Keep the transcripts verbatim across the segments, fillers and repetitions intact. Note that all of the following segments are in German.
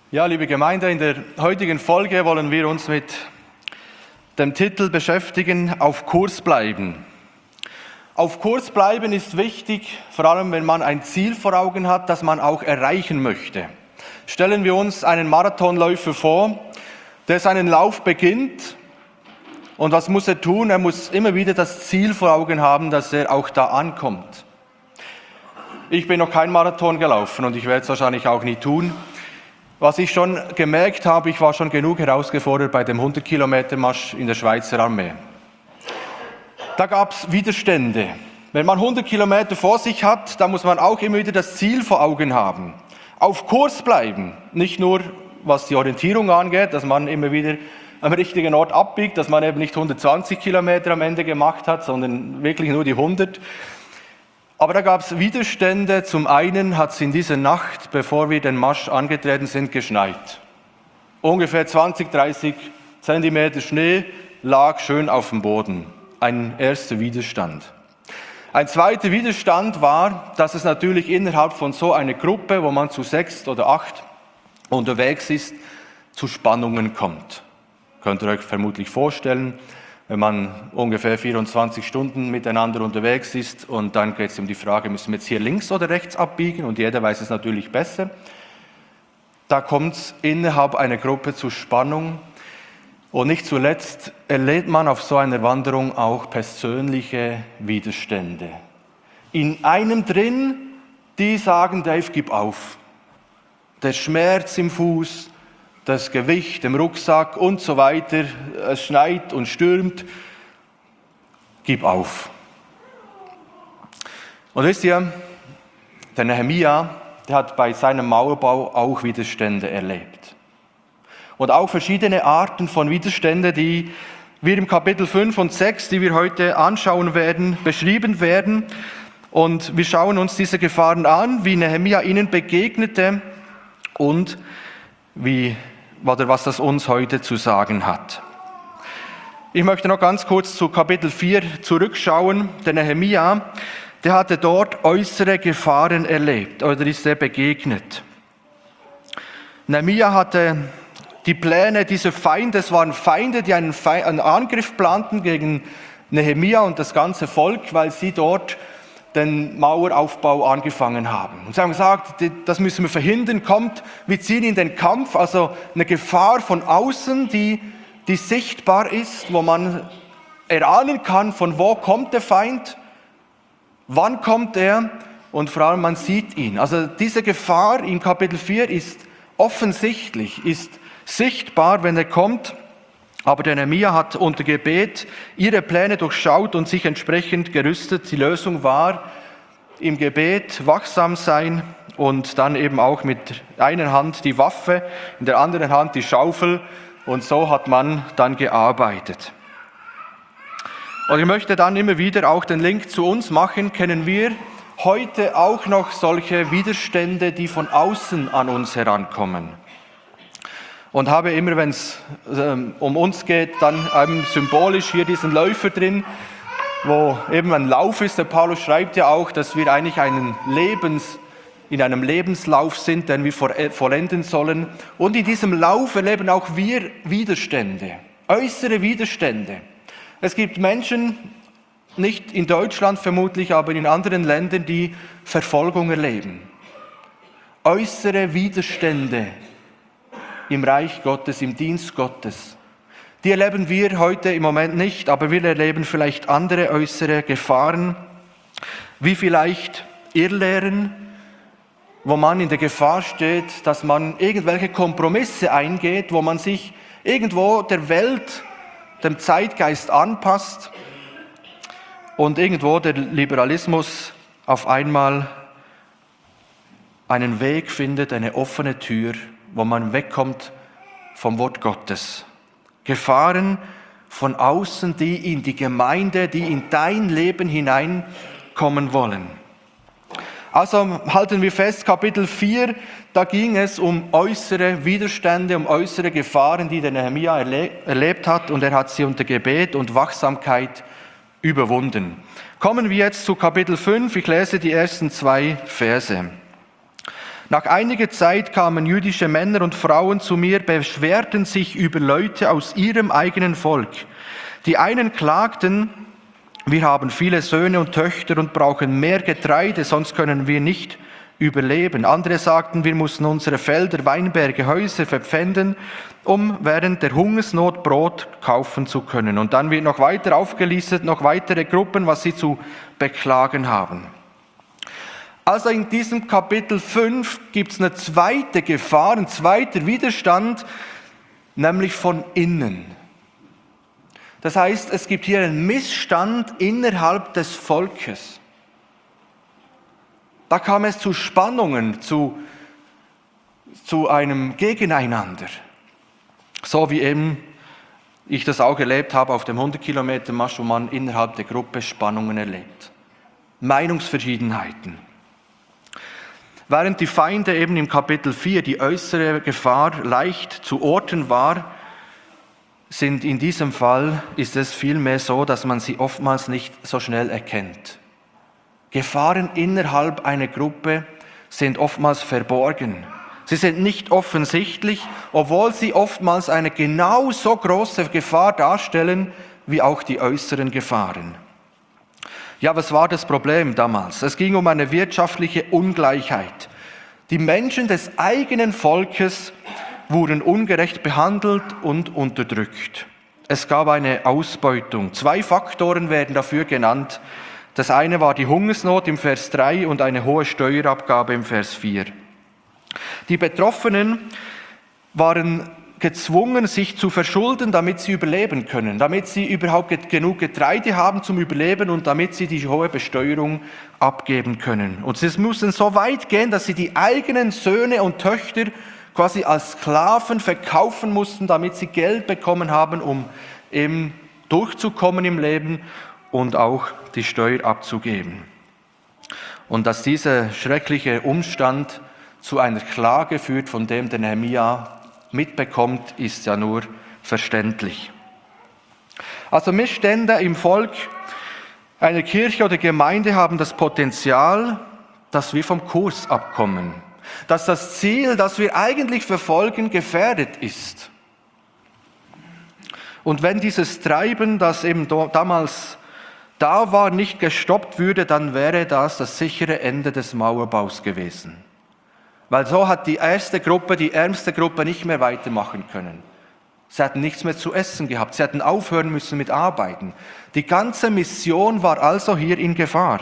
Ja, liebe Gemeinde, in der heutigen Folge wollen wir uns mit dem Titel beschäftigen, auf Kurs bleiben. Auf Kurs bleiben ist wichtig, vor allem wenn man ein Ziel vor Augen hat, das man auch erreichen möchte. Stellen wir uns einen Marathonläufer vor, der seinen Lauf beginnt. Und was muss er tun? Er muss immer wieder das Ziel vor Augen haben, dass er auch da ankommt. Ich bin noch kein Marathon gelaufen und ich werde es wahrscheinlich auch nie tun. Was ich schon gemerkt habe, ich war schon genug herausgefordert bei dem hundert Kilometer Marsch in der Schweizer Armee. Da gab es Widerstände. Wenn man hundert Kilometer vor sich hat, dann muss man auch immer wieder das Ziel vor Augen haben. Auf Kurs bleiben, nicht nur was die Orientierung angeht, dass man immer wieder am richtigen Ort abbiegt, dass man eben nicht hundertzwanzig Kilometer am Ende gemacht hat, sondern wirklich nur die hundert. Aber da gab es Widerstände. Zum einen hat es in dieser Nacht, bevor wir den Marsch angetreten sind, geschneit. Ungefähr zwanzig, dreißig Zentimeter Schnee lag schön auf dem Boden. Ein erster Widerstand. Ein zweiter Widerstand war, dass es natürlich innerhalb von so einer Gruppe, wo man zu sechs oder acht unterwegs ist, zu Spannungen kommt. Könnt ihr euch vermutlich vorstellen, wenn man ungefähr vierundzwanzig Stunden miteinander unterwegs ist und dann geht es um die Frage, müssen wir jetzt hier links oder rechts abbiegen und jeder weiß es natürlich besser. Da kommt es innerhalb einer Gruppe zu Spannung und nicht zuletzt erlebt man auf so einer Wanderung auch persönliche Widerstände. In einem drin, die sagen, Dave, gib auf. Der Schmerz im Fuß, das Gewicht im Rucksack und so weiter, es schneit und stürmt, gib auf. Und wisst ihr, der Nehemia, der hat bei seinem Mauerbau auch Widerstände erlebt. Und auch verschiedene Arten von Widerständen, die wir im Kapitel fünf und sechs, die wir heute anschauen werden, beschrieben werden. Und wir schauen uns diese Gefahren an, wie Nehemia ihnen begegnete und wie oder was das uns heute zu sagen hat. Ich möchte noch ganz kurz zu Kapitel vier zurückschauen. Der Nehemia, der hatte dort äußere Gefahren erlebt oder ist er begegnet. Nehemia hatte die Pläne dieser Feinde, es waren Feinde, die einen, Feind, einen Angriff planten gegen Nehemia und das ganze Volk, weil sie dort den Maueraufbau angefangen haben. Und sie haben gesagt, das müssen wir verhindern, kommt, wir ziehen in den Kampf, also eine Gefahr von außen, die, die sichtbar ist, wo man erahnen kann, von wo kommt der Feind, wann kommt er und vor allem man sieht ihn. Also diese Gefahr in Kapitel vier ist offensichtlich, ist sichtbar, wenn er kommt. Aber der Nehemia hat unter Gebet ihre Pläne durchschaut und sich entsprechend gerüstet. Die Lösung war im Gebet wachsam sein und dann eben auch mit einer Hand die Waffe, in der anderen Hand die Schaufel. Und so hat man dann gearbeitet. Und ich möchte dann immer wieder auch den Link zu uns machen. Kennen wir heute auch noch solche Widerstände, die von außen an uns herankommen? Und habe immer, wenn es ähm, um uns geht, dann eben symbolisch hier diesen Läufer drin, wo eben ein Lauf ist. Der Paulus schreibt ja auch, dass wir eigentlich einen Lebens, in einem Lebenslauf sind, den wir vollenden sollen. Und in diesem Lauf erleben auch wir Widerstände, äußere Widerstände. Es gibt Menschen, nicht in Deutschland vermutlich, aber in anderen Ländern, die Verfolgung erleben. Äußere Widerstände im Reich Gottes, im Dienst Gottes. Die erleben wir heute im Moment nicht, aber wir erleben vielleicht andere äußere Gefahren, wie vielleicht Irrlehren, wo man in der Gefahr steht, dass man irgendwelche Kompromisse eingeht, wo man sich irgendwo der Welt, dem Zeitgeist anpasst und irgendwo der Liberalismus auf einmal einen Weg findet, eine offene Tür, wo man wegkommt vom Wort Gottes. Gefahren von außen, die in die Gemeinde, die in dein Leben hineinkommen wollen. Also halten wir fest, Kapitel vier, da ging es um äußere Widerstände, um äußere Gefahren, die der Nehemia erle- erlebt hat und er hat sie unter Gebet und Wachsamkeit überwunden. Kommen wir jetzt zu Kapitel fünf, ich lese die ersten zwei Verse. Nach einiger Zeit kamen jüdische Männer und Frauen zu mir, beschwerten sich über Leute aus ihrem eigenen Volk. Die einen klagten, wir haben viele Söhne und Töchter und brauchen mehr Getreide, sonst können wir nicht überleben. Andere sagten, wir mussten unsere Felder, Weinberge, Häuser verpfänden, um während der Hungersnot Brot kaufen zu können. Und dann wird noch weiter aufgelistet, noch weitere Gruppen, was sie zu beklagen haben. Also in diesem Kapitel fünf gibt es eine zweite Gefahr, ein zweiter Widerstand, nämlich von innen. Das heißt, es gibt hier einen Missstand innerhalb des Volkes. Da kam es zu Spannungen, zu, zu einem Gegeneinander. So wie eben ich das auch erlebt habe auf dem hundert Kilometer Marsch, wo man innerhalb der Gruppe Spannungen erlebt. Meinungsverschiedenheiten. Während die Feinde eben im Kapitel vier die äußere Gefahr leicht zu orten war, sind in diesem Fall ist es vielmehr so, dass man sie oftmals nicht so schnell erkennt. Gefahren innerhalb einer Gruppe sind oftmals verborgen. Sie sind nicht offensichtlich, obwohl sie oftmals eine genauso große Gefahr darstellen wie auch die äußeren Gefahren. Ja, was war das Problem damals? Es ging um eine wirtschaftliche Ungleichheit. Die Menschen des eigenen Volkes wurden ungerecht behandelt und unterdrückt. Es gab eine Ausbeutung. Zwei Faktoren werden dafür genannt. Das eine war die Hungersnot im Vers drei und eine hohe Steuerabgabe im Vers vier. Die Betroffenen waren gezwungen, sich zu verschulden, damit sie überleben können, damit sie überhaupt genug Getreide haben zum Überleben und damit sie die hohe Besteuerung abgeben können. Und sie mussten so weit gehen, dass sie die eigenen Söhne und Töchter quasi als Sklaven verkaufen mussten, damit sie Geld bekommen haben, um eben durchzukommen im Leben und auch die Steuer abzugeben. Und dass dieser schreckliche Umstand zu einer Klage führt, von dem der Nehemia mitbekommt, ist ja nur verständlich. Also Missstände im Volk einer Kirche oder Gemeinde haben das Potenzial, dass wir vom Kurs abkommen, dass das Ziel, das wir eigentlich verfolgen, gefährdet ist. Und wenn dieses Treiben, das eben damals da war, nicht gestoppt würde, dann wäre das das sichere Ende des Mauerbaus gewesen. Weil so hat die erste Gruppe, die ärmste Gruppe nicht mehr weitermachen können. Sie hatten nichts mehr zu essen gehabt, sie hätten aufhören müssen mit Arbeiten. Die ganze Mission war also hier in Gefahr.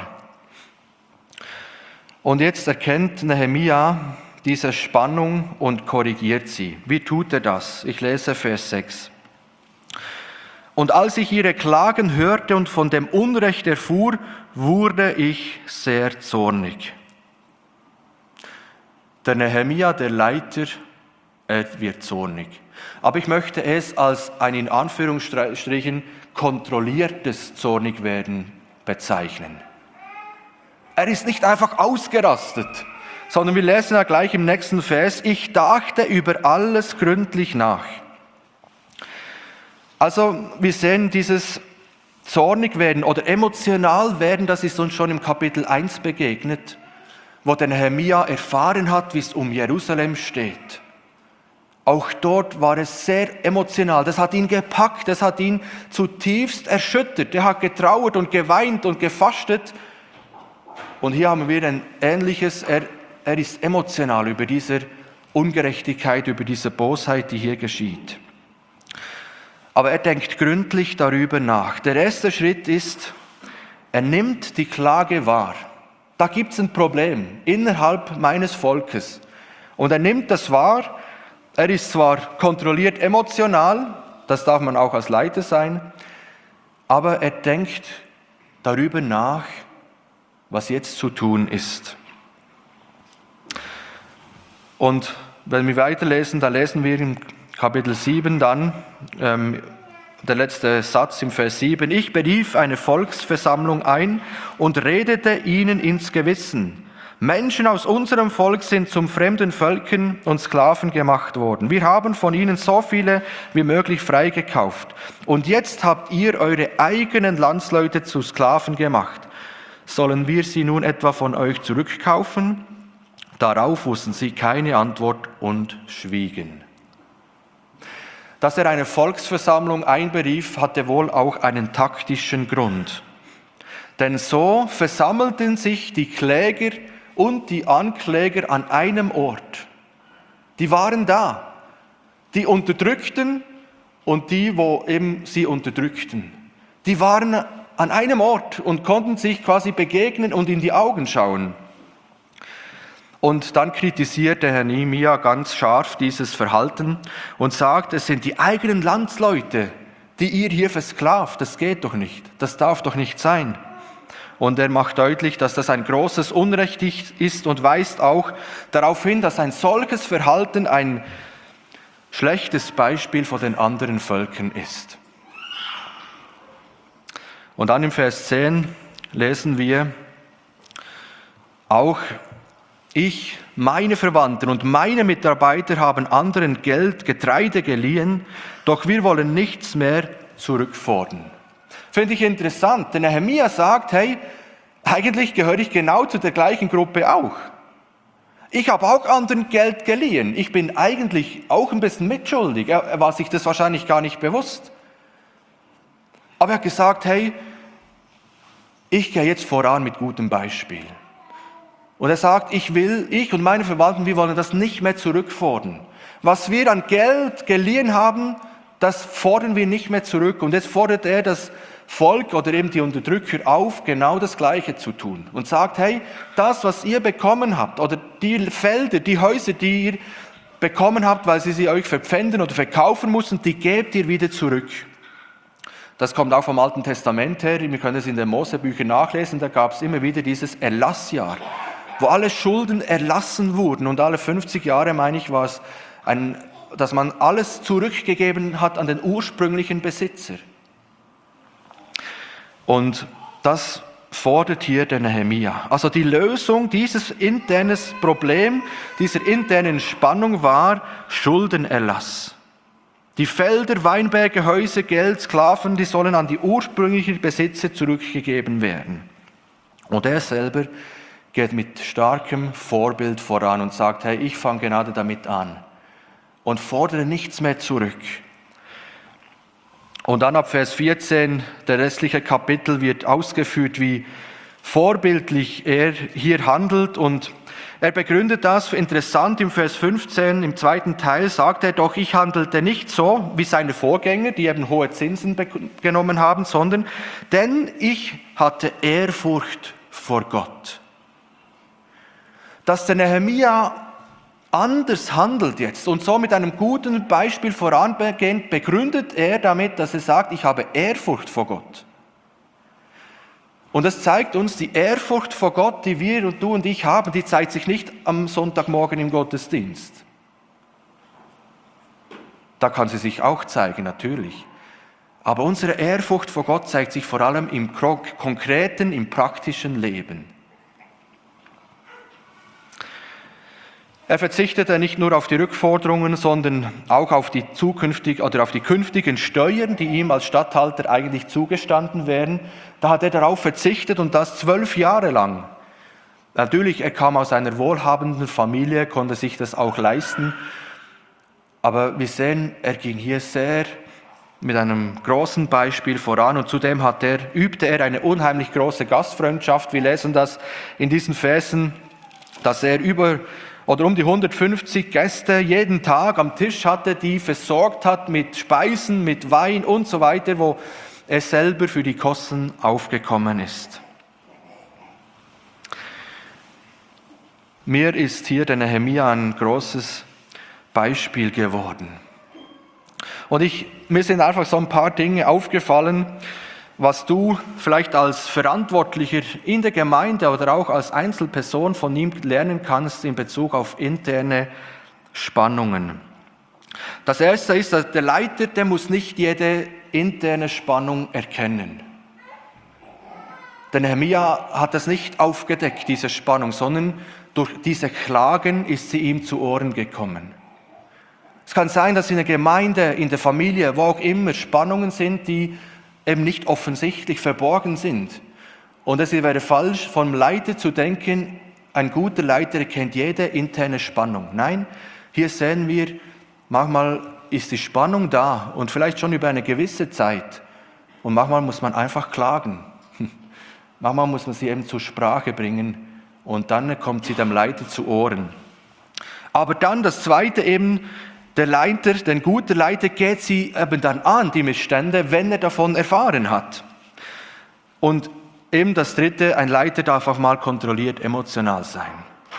Und jetzt erkennt Nehemia diese Spannung und korrigiert sie. Wie tut er das? Ich lese Vers sechs. Und als ich ihre Klagen hörte und von dem Unrecht erfuhr, wurde ich sehr zornig. Der Nehemia, der Leiter, er wird zornig. Aber ich möchte es als ein in Anführungsstrichen kontrolliertes Zornigwerden bezeichnen. Er ist nicht einfach ausgerastet, sondern wir lesen ja gleich im nächsten Vers, ich dachte über alles gründlich nach. Also wir sehen dieses Zornigwerden oder emotional werden, das ist uns schon im Kapitel eins begegnet, wo der Nehemia erfahren hat, wie es um Jerusalem steht. Auch dort war es sehr emotional. Das hat ihn gepackt, das hat ihn zutiefst erschüttert. Er hat getrauert und geweint und gefastet. Und hier haben wir ein Ähnliches. Er, er ist emotional über diese Ungerechtigkeit, über diese Bosheit, die hier geschieht. Aber er denkt gründlich darüber nach. Der erste Schritt ist, er nimmt die Klage wahr. Da gibt es ein Problem innerhalb meines Volkes. Und er nimmt das wahr. Er ist zwar kontrolliert emotional, das darf man auch als Leiter sein, aber er denkt darüber nach, was jetzt zu tun ist. Und wenn wir weiterlesen, da lesen wir im Kapitel sieben dann, ähm, der letzte Satz im Vers sieben, ich berief eine Volksversammlung ein und redete ihnen ins Gewissen. Menschen aus unserem Volk sind zum fremden Völkern und Sklaven gemacht worden. Wir haben von ihnen so viele wie möglich freigekauft. Und jetzt habt ihr eure eigenen Landsleute zu Sklaven gemacht. Sollen wir sie nun etwa von euch zurückkaufen? Darauf wussten sie keine Antwort und schwiegen. Dass er eine Volksversammlung einberief, hatte wohl auch einen taktischen Grund. Denn so versammelten sich die Kläger und die Ankläger an einem Ort. Die waren da, die Unterdrückten und die, wo eben sie unterdrückten. Die waren an einem Ort und konnten sich quasi begegnen und in die Augen schauen. Und dann kritisiert der Herr Nehemia ganz scharf dieses Verhalten und sagt, es sind die eigenen Landsleute, die ihr hier versklavt. Das geht doch nicht, das darf doch nicht sein. Und er macht deutlich, dass das ein großes Unrecht ist und weist auch darauf hin, dass ein solches Verhalten ein schlechtes Beispiel vor den anderen Völkern ist. Und dann im Vers zehn lesen wir, auch ich, meine Verwandten und meine Mitarbeiter haben anderen Geld, Getreide geliehen, doch wir wollen nichts mehr zurückfordern. Finde ich interessant, denn Nehemia sagt, hey, eigentlich gehöre ich genau zu der gleichen Gruppe auch. Ich habe auch anderen Geld geliehen. Ich bin eigentlich auch ein bisschen mitschuldig. Er war sich das wahrscheinlich gar nicht bewusst. Aber er hat gesagt, hey, ich gehe jetzt voran mit gutem Beispiel. Und er sagt, ich will, ich und meine Verwandten, wir wollen das nicht mehr zurückfordern. Was wir an Geld geliehen haben, das fordern wir nicht mehr zurück. Und jetzt fordert er das Volk oder eben die Unterdrücker auf, genau das Gleiche zu tun. Und sagt, hey, das, was ihr bekommen habt, oder die Felder, die Häuser, die ihr bekommen habt, weil sie sie euch verpfänden oder verkaufen mussten, die gebt ihr wieder zurück. Das kommt auch vom Alten Testament her, wir können es in den Mosebüchern nachlesen, da gab es immer wieder dieses Erlassjahr, wo alle Schulden erlassen wurden. Und alle fünfzig Jahre, meine ich, war es, ein, dass man alles zurückgegeben hat an den ursprünglichen Besitzer. Und das fordert hier der Nehemia. Also die Lösung dieses internen Problems, dieser internen Spannung war Schuldenerlass. Die Felder, Weinberge, Häuser, Geld, Sklaven, die sollen an die ursprünglichen Besitzer zurückgegeben werden. Und er selber geht mit starkem Vorbild voran und sagt, hey, ich fange gerade damit an und fordere nichts mehr zurück. Und dann ab Vers vierzehn, der restliche Kapitel wird ausgeführt, wie vorbildlich er hier handelt. Und er begründet das, interessant, im Vers fünfzehn, im zweiten Teil sagt er, doch ich handelte nicht so wie seine Vorgänger, die eben hohe Zinsen genommen haben, sondern denn ich hatte Ehrfurcht vor Gott. Dass der Nehemia anders handelt jetzt und so mit einem guten Beispiel vorangeht, begründet er damit, dass er sagt, ich habe Ehrfurcht vor Gott. Und das zeigt uns, die Ehrfurcht vor Gott, die wir und du und ich haben, die zeigt sich nicht am Sonntagmorgen im Gottesdienst. Da kann sie sich auch zeigen, natürlich. Aber unsere Ehrfurcht vor Gott zeigt sich vor allem im konkreten, im praktischen Leben. Er verzichtete nicht nur auf die Rückforderungen, sondern auch auf die zukünftig oder auf die künftigen Steuern, die ihm als Statthalter eigentlich zugestanden wären. Da hat er darauf verzichtet und das zwölf Jahre lang. Natürlich, er kam aus einer wohlhabenden Familie, konnte sich das auch leisten. Aber wir sehen, er ging hier sehr mit einem großen Beispiel voran und zudem hat er, übte er eine unheimlich große Gastfreundschaft. Wir lesen das in diesen Versen, dass er über oder um die hundertfünfzig Gäste jeden Tag am Tisch hatte, die versorgt hat mit Speisen, mit Wein und so weiter, wo er selber für die Kosten aufgekommen ist. Mir ist hier der Nehemia ein großes Beispiel geworden. Und ich, mir sind einfach so ein paar Dinge aufgefallen, was du vielleicht als Verantwortlicher in der Gemeinde oder auch als Einzelperson von ihm lernen kannst in Bezug auf interne Spannungen. Das erste ist, dass der Leiter, der muss nicht jede interne Spannung erkennen. Der Nehemia hat das nicht aufgedeckt, diese Spannung, sondern durch diese Klagen ist sie ihm zu Ohren gekommen. Es kann sein, dass in der Gemeinde, in der Familie, wo auch immer Spannungen sind, die eben nicht offensichtlich verborgen sind. Und es wäre falsch, vom Leiter zu denken, ein guter Leiter erkennt jede interne Spannung. Nein, hier sehen wir, manchmal ist die Spannung da und vielleicht schon über eine gewisse Zeit. Und manchmal muss man einfach klagen. Manchmal muss man sie eben zur Sprache bringen und dann kommt sie dem Leiter zu Ohren. Aber dann das Zweite eben, der Leiter, der gute Leiter geht sie eben dann an, die Missstände, wenn er davon erfahren hat. Und eben das Dritte, ein Leiter darf auch mal kontrolliert emotional sein.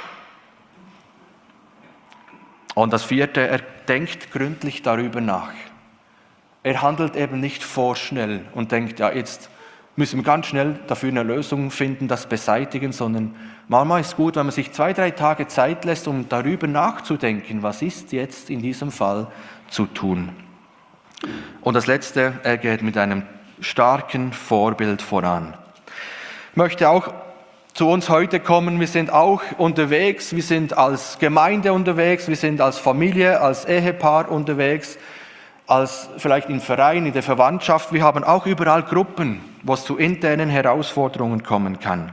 Und das Vierte, er denkt gründlich darüber nach. Er handelt eben nicht vorschnell und denkt, ja, jetzt müssen wir ganz schnell dafür eine Lösung finden, das beseitigen, sondern manchmal ist es gut, wenn man sich zwei, drei Tage Zeit lässt, um darüber nachzudenken, was ist jetzt in diesem Fall zu tun. Und das Letzte, er geht mit einem starken Vorbild voran. Ich möchte auch zu uns heute kommen, wir sind auch unterwegs, wir sind als Gemeinde unterwegs, wir sind als Familie, als Ehepaar unterwegs, als vielleicht im Verein, in der Verwandtschaft. Wir haben auch überall Gruppen, wo es zu internen Herausforderungen kommen kann.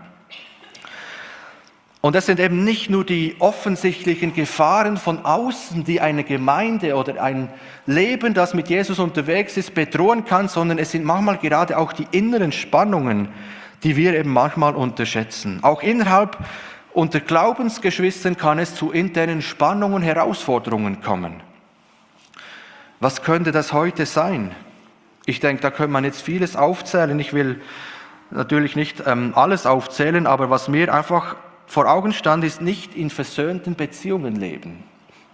Und das sind eben nicht nur die offensichtlichen Gefahren von außen, die eine Gemeinde oder ein Leben, das mit Jesus unterwegs ist, bedrohen kann, sondern es sind manchmal gerade auch die inneren Spannungen, die wir eben manchmal unterschätzen. Auch innerhalb unter Glaubensgeschwistern kann es zu internen Spannungen, Herausforderungen kommen. Was könnte das heute sein? Ich denke, da könnte man jetzt vieles aufzählen. Ich will natürlich nicht ähm, alles aufzählen, aber was mir einfach vor Augen stand, ist nicht in versöhnten Beziehungen leben.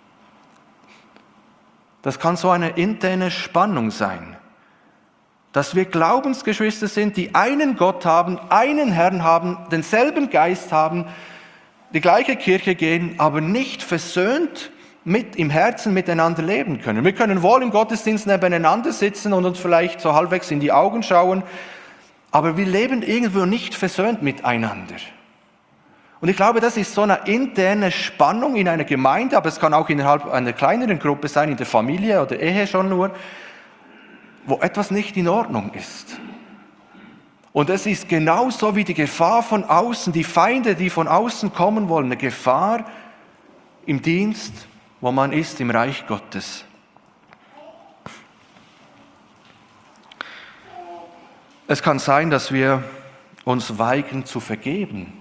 Das kann so eine interne Spannung sein, dass wir Glaubensgeschwister sind, die einen Gott haben, einen Herrn haben, denselben Geist haben, die gleiche Kirche gehen, aber nicht versöhnt mit im Herzen miteinander leben können. Wir können wohl im Gottesdienst nebeneinander sitzen und uns vielleicht so halbwegs in die Augen schauen, aber wir leben irgendwo nicht versöhnt miteinander. Und ich glaube, das ist so eine interne Spannung in einer Gemeinde, aber es kann auch innerhalb einer kleineren Gruppe sein, in der Familie oder Ehe schon nur, wo etwas nicht in Ordnung ist. Und es ist genauso wie die Gefahr von außen, die Feinde, die von außen kommen wollen, eine Gefahr im Dienst, wo man ist im Reich Gottes. Es kann sein, dass wir uns weigern zu vergeben.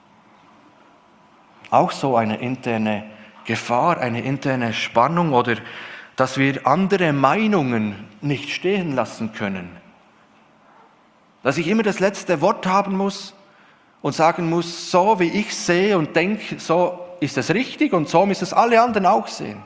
Auch so eine interne Gefahr, eine interne Spannung oder dass wir andere Meinungen nicht stehen lassen können. Dass ich immer das letzte Wort haben muss und sagen muss, so wie ich sehe und denke, so ist es richtig und so müssen es alle anderen auch sehen.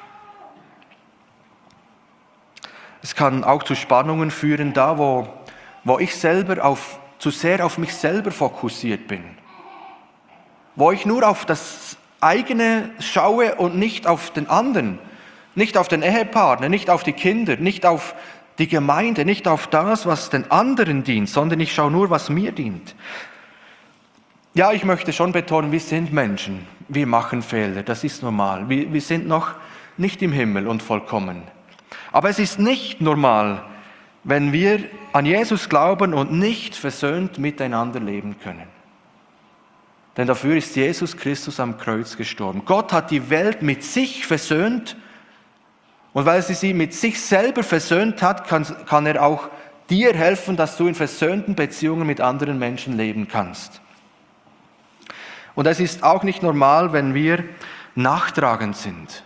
Es kann auch zu Spannungen führen, da wo, wo ich selber auf, zu sehr auf mich selber fokussiert bin. Wo ich nur auf das eigene schaue und nicht auf den anderen, nicht auf den Ehepartner, nicht auf die Kinder, nicht auf die Gemeinde, nicht auf das, was den anderen dient, sondern ich schaue nur, was mir dient. Ja, ich möchte schon betonen, wir sind Menschen, wir machen Fehler, das ist normal. Wir, wir sind noch nicht im Himmel und vollkommen. Aber es ist nicht normal, wenn wir an Jesus glauben und nicht versöhnt miteinander leben können. Denn dafür ist Jesus Christus am Kreuz gestorben. Gott hat die Welt mit sich versöhnt und weil sie sie mit sich selber versöhnt hat, kann, kann er auch dir helfen, dass du in versöhnten Beziehungen mit anderen Menschen leben kannst. Und es ist auch nicht normal, wenn wir nachtragend sind.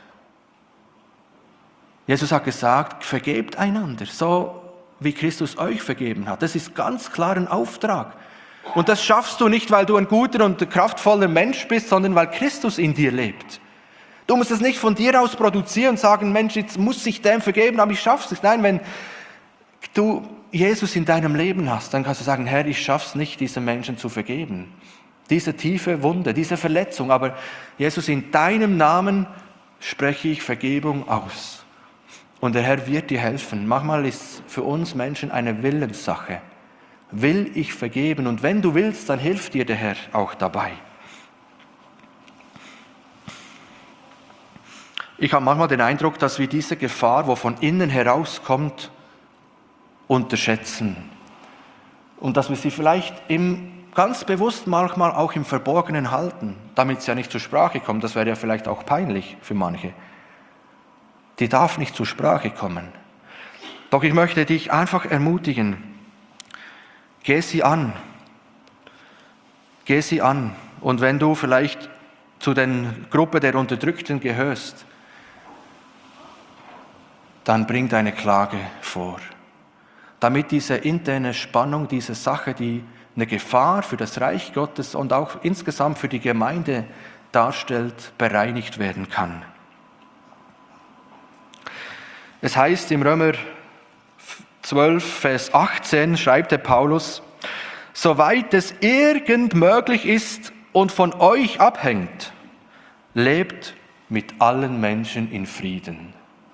Jesus hat gesagt, vergebt einander, so wie Christus euch vergeben hat. Das ist ganz klar ein Auftrag. Und das schaffst du nicht, weil du ein guter und kraftvoller Mensch bist, sondern weil Christus in dir lebt. Du musst es nicht von dir aus produzieren und sagen, Mensch, jetzt muss ich dem vergeben, aber ich schaff's nicht. Nein, wenn du Jesus in deinem Leben hast, dann kannst du sagen, Herr, ich schaff's nicht, diesen Menschen zu vergeben. Diese tiefe Wunde, diese Verletzung, aber Jesus, in deinem Namen spreche ich Vergebung aus. Und der Herr wird dir helfen. Manchmal ist für uns Menschen eine Willenssache. Will ich vergeben? Und wenn du willst, dann hilft dir der Herr auch dabei. Ich habe manchmal den Eindruck, dass wir diese Gefahr, wo von innen herauskommt, unterschätzen. Und dass wir sie vielleicht im ganz bewusst manchmal auch im Verborgenen halten, damit sie ja nicht zur Sprache kommt. Das wäre ja vielleicht auch peinlich für manche. Die darf nicht zur Sprache kommen. Doch ich möchte dich einfach ermutigen, geh sie an. Geh sie an. Und wenn du vielleicht zu der Gruppe der Unterdrückten gehörst, dann bring deine Klage vor. Damit diese interne Spannung, diese Sache, die eine Gefahr für das Reich Gottes und auch insgesamt für die Gemeinde darstellt, bereinigt werden kann. Es heißt im Römer zwölf, Vers achtzehn, schreibt der Paulus, soweit es irgend möglich ist und von euch abhängt, lebt mit allen Menschen in Frieden.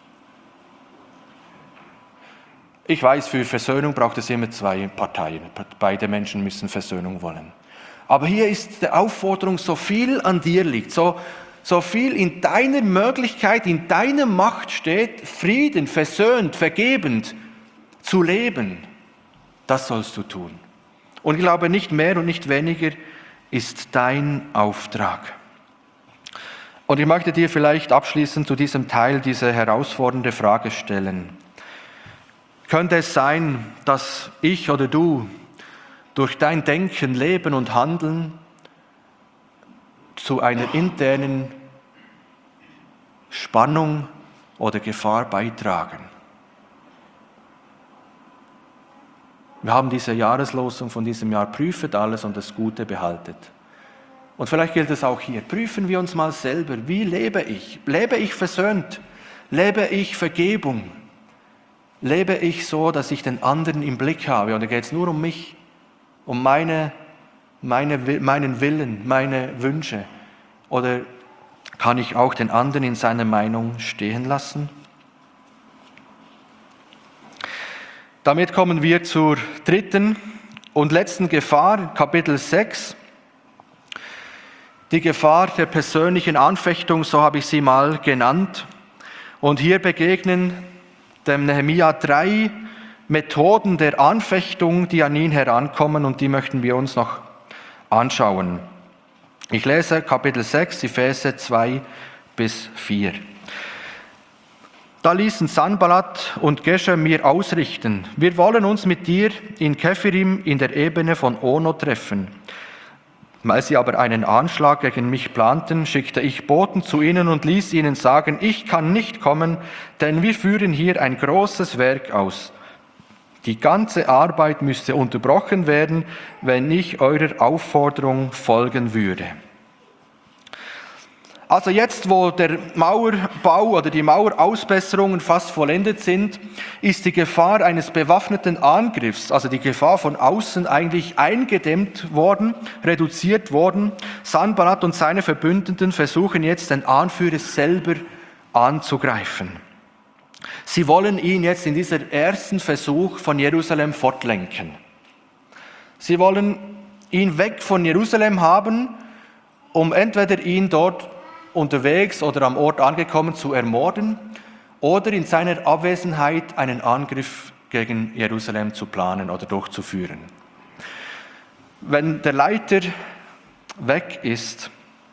Ich weiß, für Versöhnung braucht es immer zwei Parteien. Beide Menschen müssen Versöhnung wollen. Aber hier ist die Aufforderung, so viel an dir liegt, so, so viel in deiner Möglichkeit, in deiner Macht steht, Frieden, versöhnt, vergebend zu leben. Das sollst du tun. Und ich glaube, nicht mehr und nicht weniger ist dein Auftrag. Und ich möchte dir vielleicht abschließend zu diesem Teil diese herausfordernde Frage stellen. Könnte es sein, dass ich oder du durch dein Denken, Leben und Handeln zu einer internen Spannung oder Gefahr beitragen? Wir haben diese Jahreslosung von diesem Jahr, prüfet alles und das Gute behaltet. Und vielleicht gilt es auch hier, prüfen wir uns mal selber, wie lebe ich? Lebe ich versöhnt? Lebe ich Vergebung? Lebe ich so, dass ich den anderen im Blick habe? Und da geht es nur um mich, um meine, meine, meinen Willen, meine Wünsche? Oder kann ich auch den anderen in seiner Meinung stehen lassen? Damit kommen wir zur dritten und letzten Gefahr, Kapitel sechs. Die Gefahr der persönlichen Anfechtung, so habe ich sie mal genannt. Und hier begegnen dem Nehemia drei Methoden der Anfechtung, die an ihn herankommen, und die möchten wir uns noch anschauen. Ich lese Kapitel sechs, die Verse zwei bis vier. Da ließen Sanballat und Geshem mir ausrichten, wir wollen uns mit dir in Kephirim in der Ebene von Ono treffen. Weil sie aber einen Anschlag gegen mich planten, schickte ich Boten zu ihnen und ließ ihnen sagen, ich kann nicht kommen, denn wir führen hier ein großes Werk aus. Die ganze Arbeit müsste unterbrochen werden, wenn ich eurer Aufforderung folgen würde. Also jetzt, wo der Mauerbau oder die Mauerausbesserungen fast vollendet sind, ist die Gefahr eines bewaffneten Angriffs, also die Gefahr von außen, eigentlich eingedämmt worden, reduziert worden. Sanballat und seine Verbündeten versuchen jetzt, den Anführer selber anzugreifen. Sie wollen ihn jetzt in dieser ersten Versuch von Jerusalem fortlenken. Sie wollen ihn weg von Jerusalem haben, um entweder ihn dort unterwegs oder am Ort angekommen zu ermorden oder in seiner Abwesenheit einen Angriff gegen Jerusalem zu planen oder durchzuführen. Wenn der Leiter weg ist,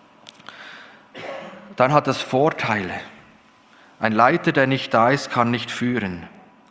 dann hat das Vorteile. Ein Leiter, der nicht da ist, kann nicht führen.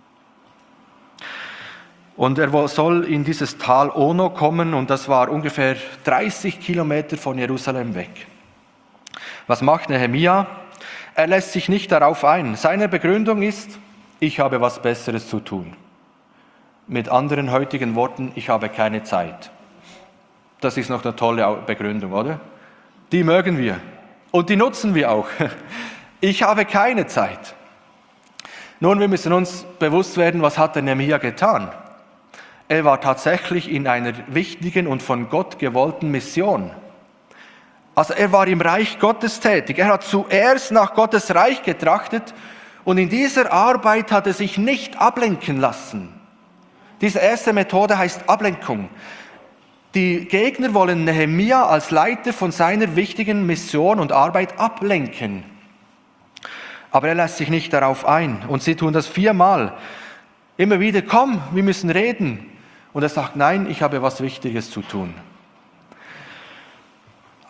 Und er soll in dieses Tal Ono kommen, und das war ungefähr dreißig Kilometer von Jerusalem weg. Was macht Nehemia? Er lässt sich nicht darauf ein. Seine Begründung ist, ich habe was Besseres zu tun. Mit anderen heutigen Worten, ich habe keine Zeit. Das ist noch eine tolle Begründung, oder? Die mögen wir und die nutzen wir auch. Ich habe keine Zeit. Nun, wir müssen uns bewusst werden, was hat der Nehemia getan? Er war tatsächlich in einer wichtigen und von Gott gewollten Mission. Also er war im Reich Gottes tätig. Er hat zuerst nach Gottes Reich getrachtet und in dieser Arbeit hat er sich nicht ablenken lassen. Diese erste Methode heißt Ablenkung. Die Gegner wollen Nehemia als Leiter von seiner wichtigen Mission und Arbeit ablenken. Aber er lässt sich nicht darauf ein. Und sie tun das viermal. Immer wieder, komm, wir müssen reden. Und er sagt, nein, ich habe was Wichtiges zu tun.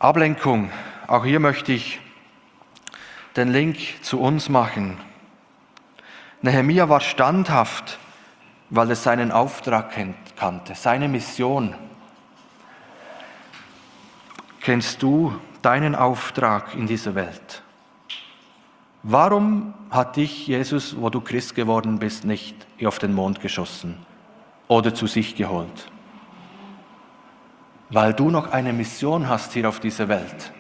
Ablenkung. Auch hier möchte ich den Link zu uns machen. Nehemia war standhaft, weil er seinen Auftrag kannte, seine Mission. Kennst du deinen Auftrag in dieser Welt? Warum hat dich Jesus, wo du Christ geworden bist, nicht auf den Mond geschossen oder zu sich geholt? Weil du noch eine Mission hast hier auf dieser Welt.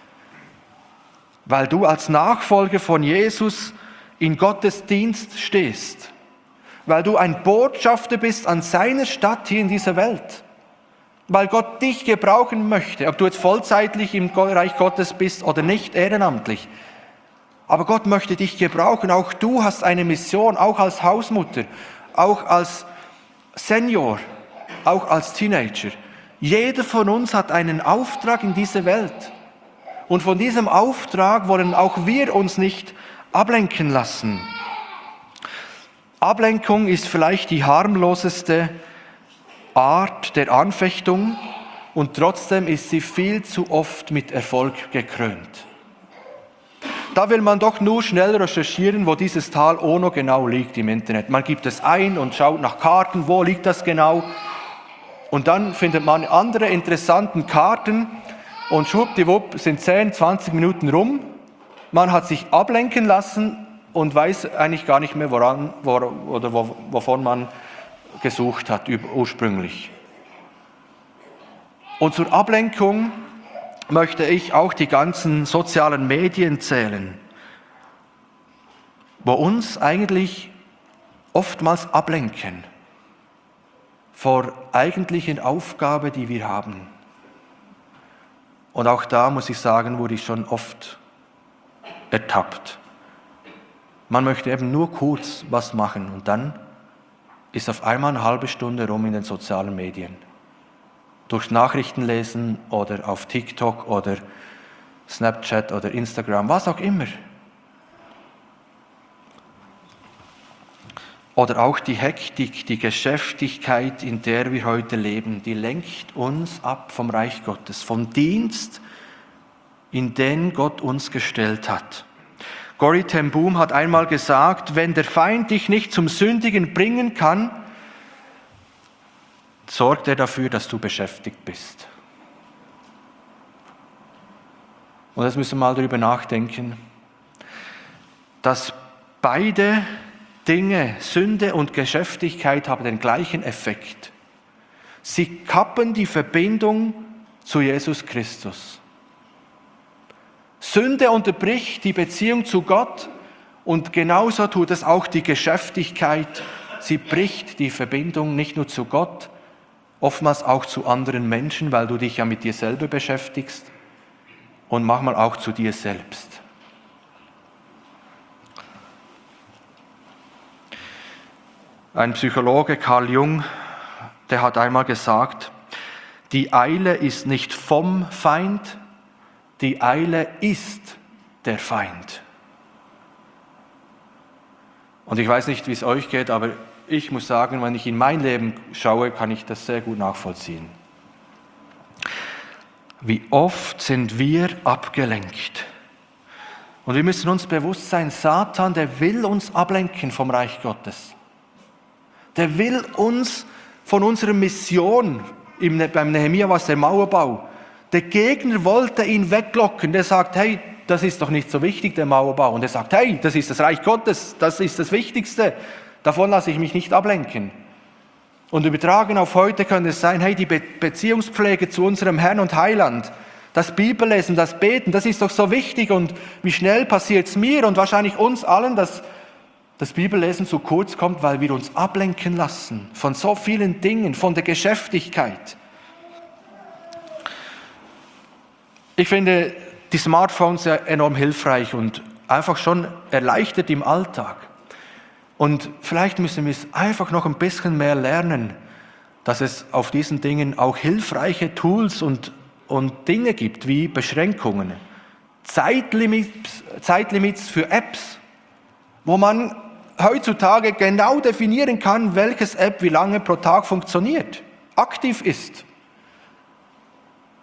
Weil du als Nachfolger von Jesus in Gottes Dienst stehst. Weil du ein Botschafter bist an seiner Stadt hier in dieser Welt. Weil Gott dich gebrauchen möchte, ob du jetzt vollzeitlich im Reich Gottes bist oder nicht, ehrenamtlich. Aber Gott möchte dich gebrauchen. Auch du hast eine Mission, auch als Hausmutter, auch als Senior, auch als Teenager. Jeder von uns hat einen Auftrag in dieser Welt. Und von diesem Auftrag wollen auch wir uns nicht ablenken lassen. Ablenkung ist vielleicht die harmloseste Art der Anfechtung und trotzdem ist sie viel zu oft mit Erfolg gekrönt. Da will man doch nur schnell recherchieren, wo dieses Tal Ono genau liegt im Internet. Man gibt es ein und schaut nach Karten, wo liegt das genau. Und dann findet man andere interessanten Karten und schwuppdiwupp sind zehn, zwanzig Minuten rum. Man hat sich ablenken lassen und weiß eigentlich gar nicht mehr, woran wo, oder wo, wovon man gesucht hat ursprünglich. Und zur Ablenkung möchte ich auch die ganzen sozialen Medien zählen, wo uns eigentlich oftmals ablenken vor eigentlichen Aufgabe, die wir haben. Und auch da muss ich sagen, wurde ich schon oft ertappt. Man möchte eben nur kurz was machen und dann ist auf einmal eine halbe Stunde rum in den sozialen Medien. Durch Nachrichten lesen oder auf TikTok oder Snapchat oder Instagram, was auch immer. Oder auch die Hektik, die Geschäftigkeit, in der wir heute leben, die lenkt uns ab vom Reich Gottes, vom Dienst, in den Gott uns gestellt hat. Corrie ten Boom hat einmal gesagt, wenn der Feind dich nicht zum Sündigen bringen kann, sorgt er dafür, dass du beschäftigt bist. Und jetzt müssen wir mal darüber nachdenken, dass beide Dinge, Sünde und Geschäftigkeit, haben den gleichen Effekt. Sie kappen die Verbindung zu Jesus Christus. Sünde unterbricht die Beziehung zu Gott und genauso tut es auch die Geschäftigkeit. Sie bricht die Verbindung nicht nur zu Gott, oftmals auch zu anderen Menschen, weil du dich ja mit dir selber beschäftigst und manchmal auch zu dir selbst. Ein Psychologe, Carl Jung, der hat einmal gesagt, die Eile ist nicht vom Feind, die Eile ist der Feind. Und ich weiß nicht, wie es euch geht, aber ich muss sagen, wenn ich in mein Leben schaue, kann ich das sehr gut nachvollziehen. Wie oft sind wir abgelenkt? Und wir müssen uns bewusst sein, Satan, der will uns ablenken vom Reich Gottes. Der will uns von unserer Mission, beim Nehemia war es der Mauerbau, der Gegner wollte ihn weglocken, der sagt, hey, das ist doch nicht so wichtig, der Mauerbau. Und er sagt, hey, das ist das Reich Gottes, das ist das Wichtigste, davon lasse ich mich nicht ablenken. Und übertragen auf heute könnte es sein, hey, die Be- Beziehungspflege zu unserem Herrn und Heiland, das Bibellesen, das Beten, das ist doch so wichtig und wie schnell passiert es mir und wahrscheinlich uns allen, dass das Bibellesen zu kurz kommt, weil wir uns ablenken lassen von so vielen Dingen, von der Geschäftigkeit. Ich finde die Smartphones ja enorm hilfreich und einfach schon erleichtert im Alltag. Und vielleicht müssen wir es einfach noch ein bisschen mehr lernen, dass es auf diesen Dingen auch hilfreiche Tools und, und Dinge gibt, wie Beschränkungen, Zeitlimits, Zeitlimits für Apps, wo man heutzutage genau definieren kann, welches App wie lange pro Tag funktioniert, aktiv ist.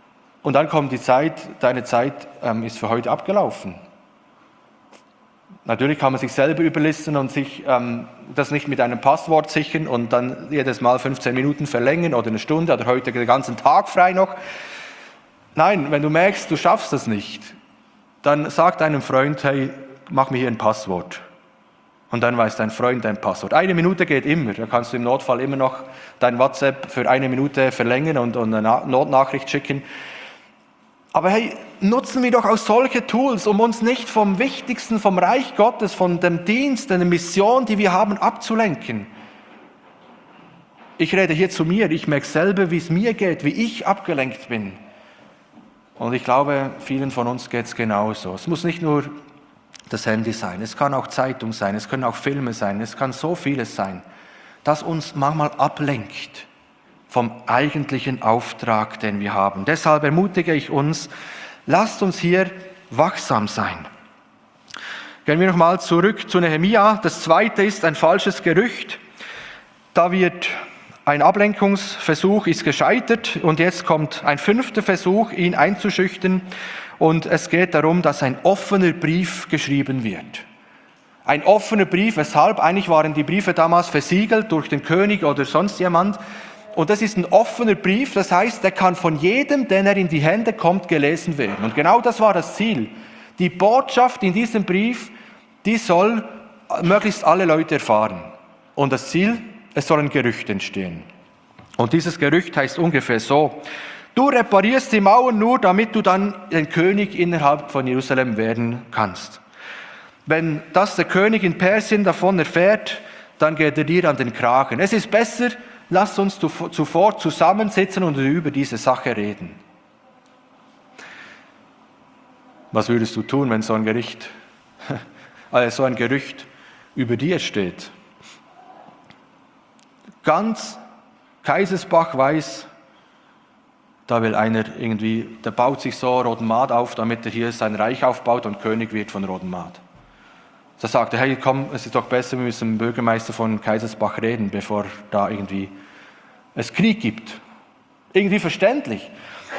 Und dann kommt die Zeit, deine Zeit ähm, ist für heute abgelaufen. Natürlich kann man sich selber überlisten und sich ähm, das nicht mit einem Passwort sichern und dann jedes Mal fünfzehn Minuten verlängern oder eine Stunde oder heute den ganzen Tag frei noch. Nein, wenn du merkst, du schaffst das nicht, dann sag deinem Freund, hey, mach mir hier ein Passwort. Und dann weiß dein Freund dein Passwort. Eine Minute geht immer, da kannst du im Notfall immer noch dein WhatsApp für eine Minute verlängern und, und eine Notnachricht schicken. Aber hey, nutzen wir doch auch solche Tools, um uns nicht vom Wichtigsten, vom Reich Gottes, von dem Dienst, der Mission, die wir haben, abzulenken. Ich rede hier zu mir, ich merke selber, wie es mir geht, wie ich abgelenkt bin. Und ich glaube, vielen von uns geht es genauso. Es muss nicht nur das Handy sein, es kann auch Zeitung sein, es können auch Filme sein, es kann so vieles sein, das uns manchmal ablenkt vom eigentlichen Auftrag, den wir haben. Deshalb ermutige ich uns, lasst uns hier wachsam sein. Gehen wir nochmal zurück zu Nehemia. Das zweite ist ein falsches Gerücht. Da wird ein Ablenkungsversuch ist gescheitert und jetzt kommt ein fünfter Versuch, ihn einzuschüchtern. Und es geht darum, dass ein offener Brief geschrieben wird. Ein offener Brief, weshalb? Eigentlich waren die Briefe damals versiegelt durch den König oder sonst jemand. Und das ist ein offener Brief, das heißt, der kann von jedem, den er in die Hände kommt, gelesen werden. Und genau das war das Ziel. Die Botschaft in diesem Brief, die soll möglichst alle Leute erfahren. Und das Ziel, es soll ein Gerücht entstehen. Und dieses Gerücht heißt ungefähr so: Du reparierst die Mauern nur, damit du dann ein König innerhalb von Jerusalem werden kannst. Wenn das der König in Persien davon erfährt, dann geht er dir an den Kragen. Es ist besser, lass uns zuvor zusammensitzen und über diese Sache reden. Was würdest du tun, wenn so ein Gericht, also so ein Gerücht über dir steht? Ganz Kaisersbach weiß, da will einer irgendwie, der baut sich so Rodenmad auf, damit er hier sein Reich aufbaut und König wird von Rodenmad. Da sagt er, hey komm, es ist doch besser, wir müssen mit dem Bürgermeister von Kaisersbach reden, bevor da irgendwie es Krieg gibt. Irgendwie verständlich.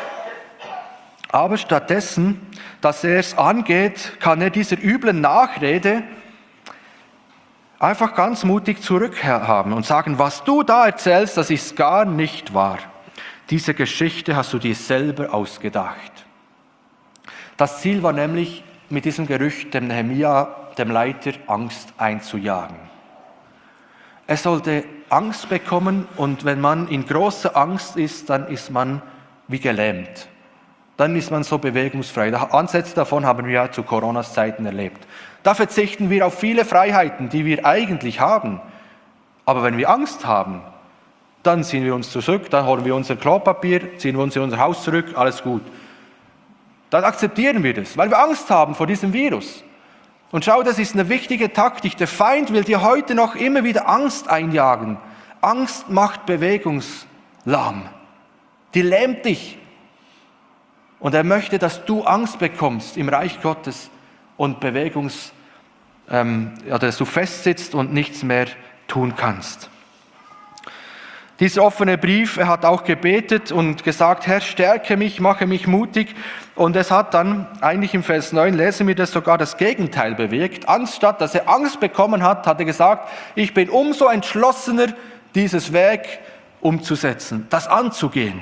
Aber stattdessen, dass er es angeht, kann er dieser üblen Nachrede einfach ganz mutig zurückhaben und sagen, was du da erzählst, das ist gar nicht wahr. Diese Geschichte hast du dir selber ausgedacht. Das Ziel war nämlich, mit diesem Gerücht dem Nehemia, dem Leiter, Angst einzujagen. Er sollte Angst bekommen und wenn man in großer Angst ist, dann ist man wie gelähmt. Dann ist man so bewegungsfrei. Ansätze davon haben wir ja zu Coronas Zeiten erlebt. Da verzichten wir auf viele Freiheiten, die wir eigentlich haben. Aber wenn wir Angst haben, dann ziehen wir uns zurück, dann holen wir unser Klopapier, ziehen wir uns in unser Haus zurück, alles gut. Dann akzeptieren wir das, weil wir Angst haben vor diesem Virus. Und schau, das ist eine wichtige Taktik. Der Feind will dir heute noch immer wieder Angst einjagen. Angst macht bewegungslahm. Die lähmt dich. Und er möchte, dass du Angst bekommst im Reich Gottes und Bewegungs, ähm, ja, dass du festsitzt und nichts mehr tun kannst. Dieser offene Brief, er hat auch gebetet und gesagt, Herr, stärke mich, mache mich mutig. Und es hat dann, eigentlich im Vers neun, lesen wir das, sogar das Gegenteil bewirkt. Anstatt, dass er Angst bekommen hat, hat er gesagt, ich bin umso entschlossener, dieses Werk umzusetzen, das anzugehen.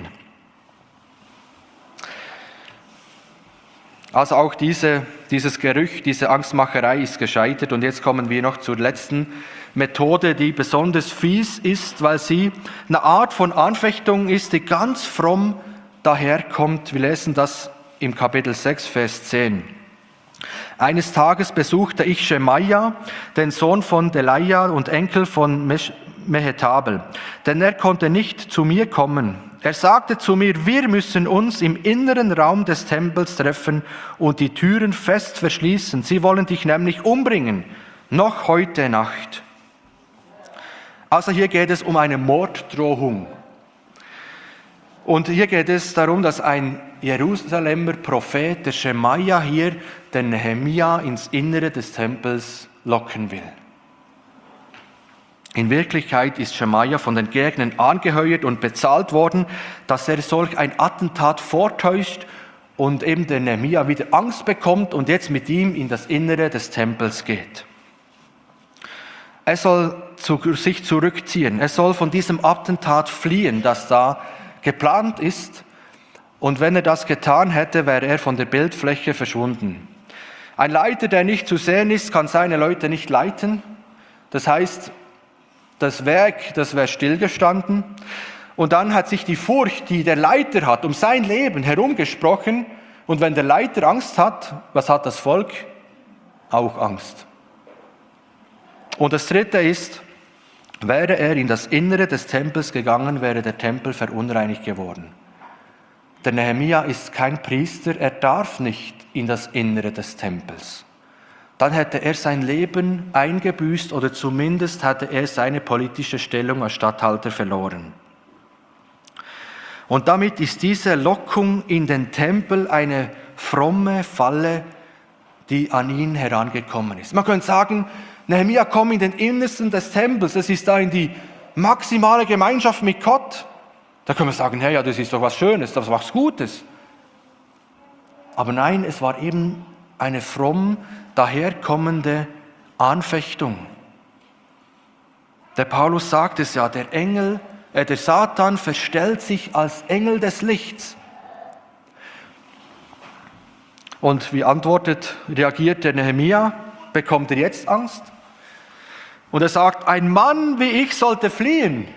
Also auch diese, dieses Gerücht, diese Angstmacherei ist gescheitert. Und jetzt kommen wir noch zur letzten Methode, die besonders fies ist, weil sie eine Art von Anfechtung ist, die ganz fromm daherkommt. Wir lesen das im Kapitel sechs, Vers zehn. Eines Tages besuchte ich Schemaja, den Sohn von Delaia und Enkel von Mehetabel, denn er konnte nicht zu mir kommen. Er sagte zu mir, wir müssen uns im inneren Raum des Tempels treffen und die Türen fest verschließen. Sie wollen dich nämlich umbringen, noch heute Nacht. Also hier geht es um eine Morddrohung. Und hier geht es darum, dass ein Jerusalemer Prophet, der Schemaja, hier den Nehemia ins Innere des Tempels locken will. In Wirklichkeit ist Schemaja von den Gegnern angeheuert und bezahlt worden, dass er solch ein Attentat vortäuscht und eben der Nehemia wieder Angst bekommt und jetzt mit ihm in das Innere des Tempels geht. Er soll zu, sich zurückziehen, er soll von diesem Attentat fliehen, das da geplant ist, und wenn er das getan hätte, wäre er von der Bildfläche verschwunden. Ein Leiter, der nicht zu sehen ist, kann seine Leute nicht leiten. Das heißt, das Werk, das wäre stillgestanden. Und dann hat sich die Furcht, die der Leiter hat, um sein Leben herumgesprochen. Und wenn der Leiter Angst hat, was hat das Volk? Auch Angst. Und das Dritte ist, wäre er in das Innere des Tempels gegangen, wäre der Tempel verunreinigt geworden. Der Nehemia ist kein Priester, er darf nicht in das Innere des Tempels. Dann hätte er sein Leben eingebüßt oder zumindest hätte er seine politische Stellung als Statthalter verloren. Und damit ist diese Lockung in den Tempel eine fromme Falle, die an ihn herangekommen ist. Man könnte sagen, Nehemia, komm in den Innersten des Tempels, das ist da in die maximale Gemeinschaft mit Gott. Da können wir sagen, hey, ja, das ist doch was Schönes, das ist was Gutes. Aber nein, es war eben eine fromm daherkommende Anfechtung. Der Paulus sagt es ja, der Engel, äh, der Satan verstellt sich als Engel des Lichts. Und wie antwortet, reagiert der Nehemia? Bekommt er jetzt Angst? Und er sagt, ein Mann wie ich sollte fliehen.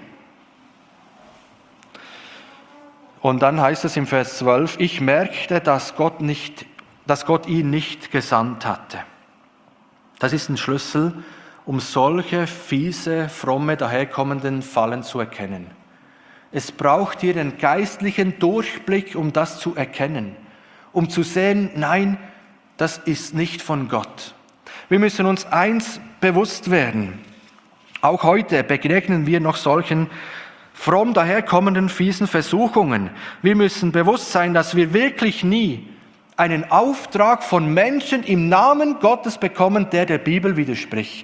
Und dann heißt es im Vers zwölf, ich merkte, dass Gott, nicht, dass Gott ihn nicht gesandt hatte. Das ist ein Schlüssel, um solche fiese, fromme, daherkommenden Fallen zu erkennen. Es braucht hier einen geistlichen Durchblick, um das zu erkennen, um zu sehen, nein, das ist nicht von Gott. Wir müssen uns eins bewusst werden. Auch heute begegnen wir noch solchen fromm daherkommenden fiesen Versuchungen. Wir müssen bewusst sein, dass wir wirklich nie einen Auftrag von Menschen im Namen Gottes bekommen, der der Bibel widerspricht.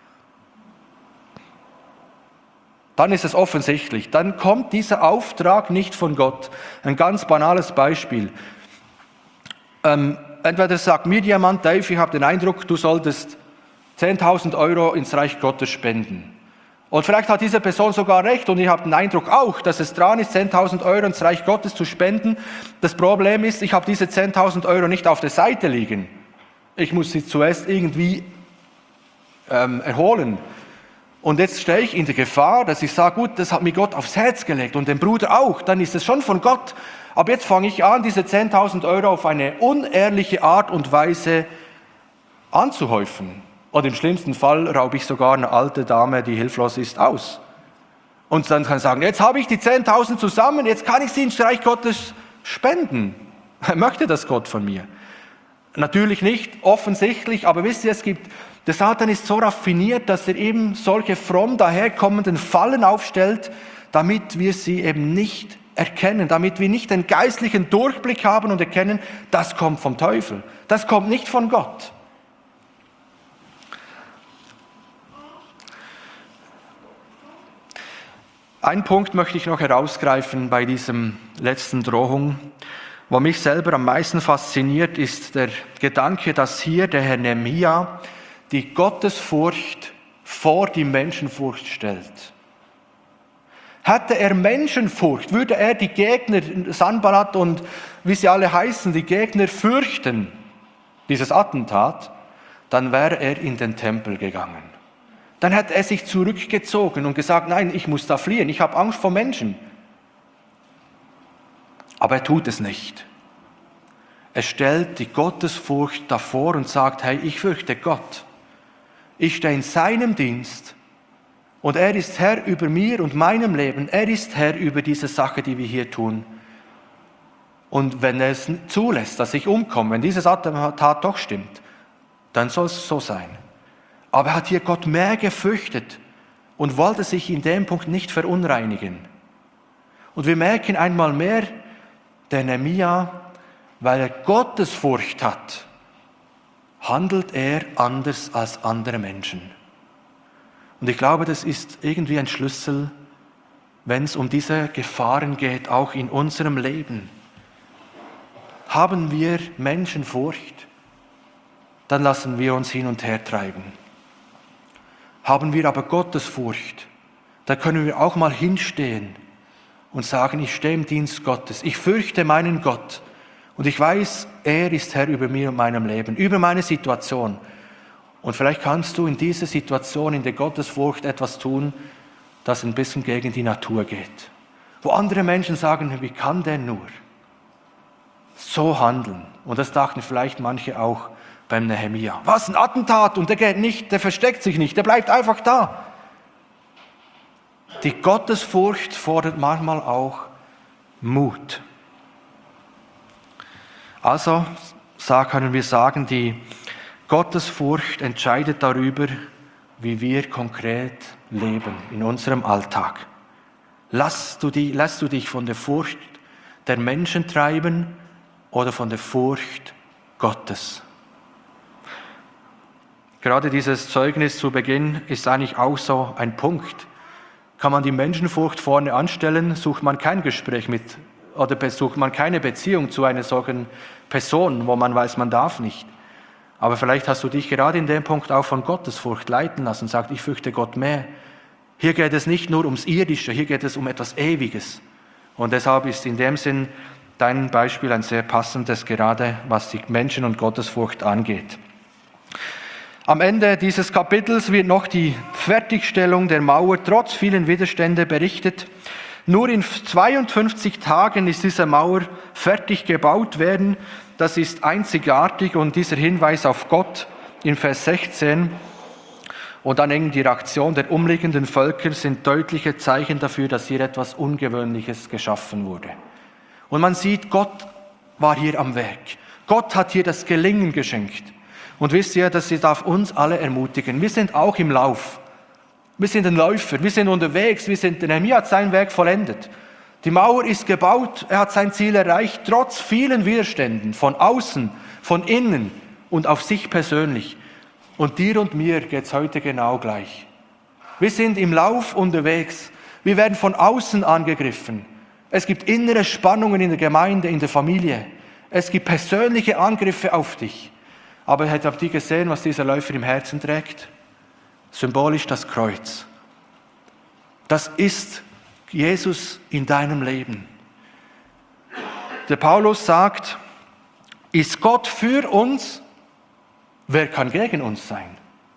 Dann ist es offensichtlich, dann kommt dieser Auftrag nicht von Gott. Ein ganz banales Beispiel. Ähm, entweder sagt mir jemand, Dave, ich habe den Eindruck, du solltest zehntausend Euro ins Reich Gottes spenden. Und vielleicht hat diese Person sogar recht und ich habe den Eindruck auch, dass es dran ist, zehntausend Euro ins Reich Gottes zu spenden. Das Problem ist, ich habe diese zehntausend Euro nicht auf der Seite liegen. Ich muss sie zuerst irgendwie ähm, erholen. Und jetzt stehe ich in der Gefahr, dass ich sage, gut, das hat mir Gott aufs Herz gelegt und dem Bruder auch, dann ist es schon von Gott. Aber jetzt fange ich an, diese zehntausend Euro auf eine unehrliche Art und Weise anzuhäufen. Oder im schlimmsten Fall raube ich sogar eine alte Dame, die hilflos ist, aus. Und dann kann ich sagen, jetzt habe ich die zehntausend zusammen, jetzt kann ich sie ins Reich Gottes spenden. Möchte das Gott von mir? Natürlich nicht, offensichtlich, aber wisst ihr, es gibt, der Satan ist so raffiniert, dass er eben solche fromm daherkommenden Fallen aufstellt, damit wir sie eben nicht erkennen, damit wir nicht den geistlichen Durchblick haben und erkennen, das kommt vom Teufel, das kommt nicht von Gott. Einen Punkt möchte ich noch herausgreifen bei diesem letzten Drohung. Was mich selber am meisten fasziniert, ist der Gedanke, dass hier der Herr Nehemia die Gottesfurcht vor die Menschenfurcht stellt. Hätte er Menschenfurcht, würde er die Gegner, Sanballat und wie sie alle heißen, die Gegner fürchten, dieses Attentat, dann wäre er in den Tempel gegangen. Dann hätte er sich zurückgezogen und gesagt, nein, ich muss da fliehen, ich habe Angst vor Menschen. Aber er tut es nicht. Er stellt die Gottesfurcht davor und sagt, hey, ich fürchte Gott. Ich stehe in seinem Dienst und er ist Herr über mir und meinem Leben. Er ist Herr über diese Sache, die wir hier tun. Und wenn er es zulässt, dass ich umkomme, wenn dieses Attentat doch stimmt, dann soll es so sein. Aber er hat hier Gott mehr gefürchtet und wollte sich in dem Punkt nicht verunreinigen. Und wir merken einmal mehr, der Nehemia, weil er Gottesfurcht hat, handelt er anders als andere Menschen. Und ich glaube, das ist irgendwie ein Schlüssel, wenn es um diese Gefahren geht, auch in unserem Leben. haben wir Menschenfurcht, dann lassen wir uns hin und her treiben. Haben wir aber Gottesfurcht, da können wir auch mal hinstehen und sagen, ich stehe im Dienst Gottes, ich fürchte meinen Gott und ich weiß, er ist Herr über mir und meinem Leben, über meine Situation. Und vielleicht kannst du in dieser Situation, in der Gottesfurcht etwas tun, das ein bisschen gegen die Natur geht. Wo andere Menschen sagen, wie kann der nur so handeln? Und das dachten vielleicht manche auch beim Nehemia. Was, ein Attentat und der geht nicht, der versteckt sich nicht, der bleibt einfach da. Die Gottesfurcht fordert manchmal auch Mut. Also können wir sagen, die Gottesfurcht entscheidet darüber, wie wir konkret leben in unserem Alltag. Lässt du, die, lässt du dich von der Furcht der Menschen treiben oder von der Furcht Gottes? Gerade dieses Zeugnis zu Beginn ist eigentlich auch so ein Punkt. Kann man die Menschenfurcht vorne anstellen, sucht man kein Gespräch mit oder sucht man keine Beziehung zu einer solchen Person, wo man weiß, man darf nicht. Aber vielleicht hast du dich gerade in dem Punkt auch von Gottesfurcht leiten lassen und sagst, ich fürchte Gott mehr. Hier geht es nicht nur ums Irdische, hier geht es um etwas Ewiges. Und deshalb ist in dem Sinn dein Beispiel ein sehr passendes, gerade was die Menschen- und Gottesfurcht angeht. Am Ende dieses Kapitels wird noch die Fertigstellung der Mauer trotz vielen Widerstände berichtet. Nur in zweiundfünfzig Tagen ist diese Mauer fertig gebaut werden. Das ist einzigartig und dieser Hinweis auf Gott in Vers sechzehn und dann eben die Reaktion der umliegenden Völker sind deutliche Zeichen dafür, dass hier etwas Ungewöhnliches geschaffen wurde. Und man sieht, Gott war hier am Werk. Gott hat hier das Gelingen geschenkt. Und wisst ihr, das darf uns alle ermutigen. Wir sind auch im Lauf. Wir sind ein Läufer, wir sind unterwegs, wir sind, der Nehemia hat sein Werk vollendet. Die Mauer ist gebaut, er hat sein Ziel erreicht, trotz vielen Widerständen, von außen, von innen und auf sich persönlich. Und dir und mir geht es heute genau gleich. Wir sind im Lauf unterwegs, wir werden von außen angegriffen. Es gibt innere Spannungen in der Gemeinde, in der Familie. Es gibt persönliche Angriffe auf dich. Aber habt ihr gesehen, was dieser Läufer im Herzen trägt? Symbolisch das Kreuz. Das ist Jesus in deinem Leben. Der Paulus sagt, ist Gott für uns, wer kann gegen uns sein?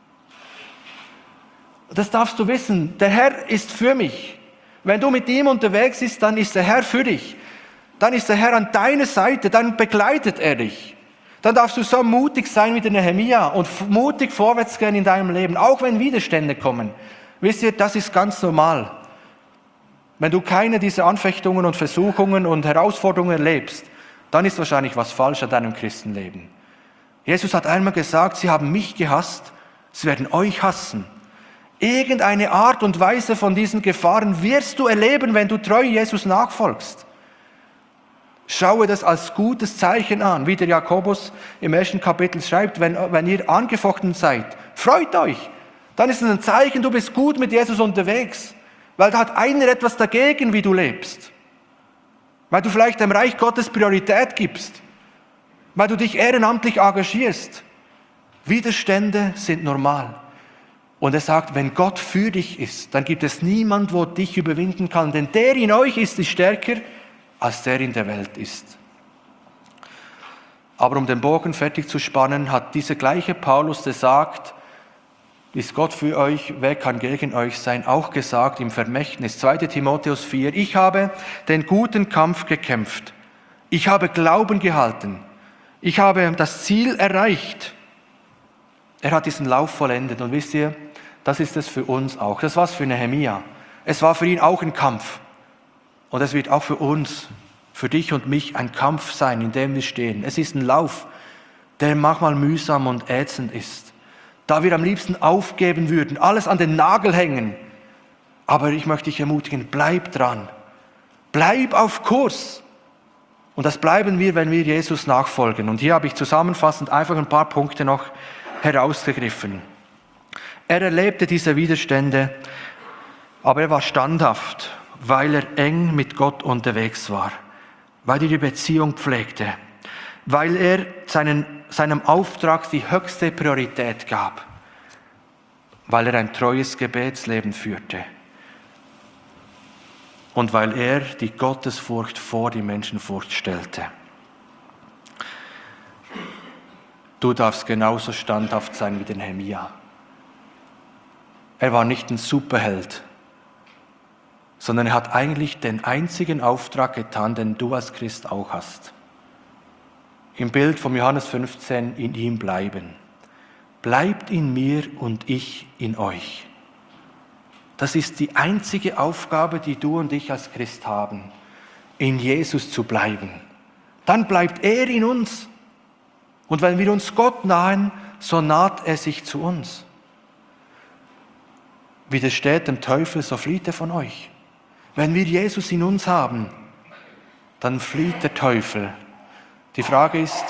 Das darfst du wissen, der Herr ist für mich. Wenn du mit ihm unterwegs bist, dann ist der Herr für dich. Dann ist der Herr an deiner Seite, dann begleitet er dich. Dann darfst du so mutig sein wie der Nehemia und mutig vorwärts gehen in deinem Leben, auch wenn Widerstände kommen. Wisst ihr, das ist ganz normal. Wenn du keine dieser Anfechtungen und Versuchungen und Herausforderungen erlebst, dann ist wahrscheinlich was falsch an deinem Christenleben. Jesus hat einmal gesagt, sie haben mich gehasst, sie werden euch hassen. Irgendeine Art und Weise von diesen Gefahren wirst du erleben, wenn du treu Jesus nachfolgst. Schaue das als gutes Zeichen an, wie der Jakobus im ersten Kapitel schreibt, wenn, wenn ihr angefochten seid, freut euch. Dann ist es ein Zeichen, du bist gut mit Jesus unterwegs, weil da hat einer etwas dagegen, wie du lebst. Weil du vielleicht dem Reich Gottes Priorität gibst, weil du dich ehrenamtlich engagierst. Widerstände sind normal. Und er sagt, wenn Gott für dich ist, dann gibt es niemand, wo dich überwinden kann, denn der in euch ist, ist stärker als der in der Welt ist. Aber um den Bogen fertig zu spannen, hat dieser gleiche Paulus, der sagt, ist Gott für euch, wer kann gegen euch sein, auch gesagt im Vermächtnis, zweiter Timotheus vier, ich habe den guten Kampf gekämpft, ich habe Glauben gehalten, ich habe das Ziel erreicht. Er hat diesen Lauf vollendet und wisst ihr, das ist es für uns auch. Das war es für Nehemia. Es war für ihn auch ein Kampf. Und es wird auch für uns, für dich und mich ein Kampf sein, in dem wir stehen. Es ist ein Lauf, der manchmal mühsam und ätzend ist. Da wir am liebsten aufgeben würden, alles an den Nagel hängen. Aber ich möchte dich ermutigen, bleib dran. Bleib auf Kurs. Und das bleiben wir, wenn wir Jesus nachfolgen. Und hier habe ich zusammenfassend einfach ein paar Punkte noch herausgegriffen. Er erlebte diese Widerstände, aber er war standhaft, weil er eng mit Gott unterwegs war, weil er die Beziehung pflegte. weil er seinen, seinem Auftrag die höchste Priorität gab, weil er ein treues Gebetsleben führte und weil er die Gottesfurcht vor die Menschenfurcht stellte. Du darfst genauso standhaft sein wie der Nehemia. Er war nicht ein Superheld, sondern er hat eigentlich den einzigen Auftrag getan, den du als Christ auch hast. Im Bild von Johannes fünfzehn, in ihm bleiben. Bleibt in mir und ich in euch. Das ist die einzige Aufgabe, die du und ich als Christ haben, in Jesus zu bleiben. Dann bleibt er in uns. Und wenn wir uns Gott nahen, so naht er sich zu uns. Widersteht dem Teufel, so flieht er von euch. Wenn wir Jesus in uns haben, dann flieht der Teufel. Die Frage ist,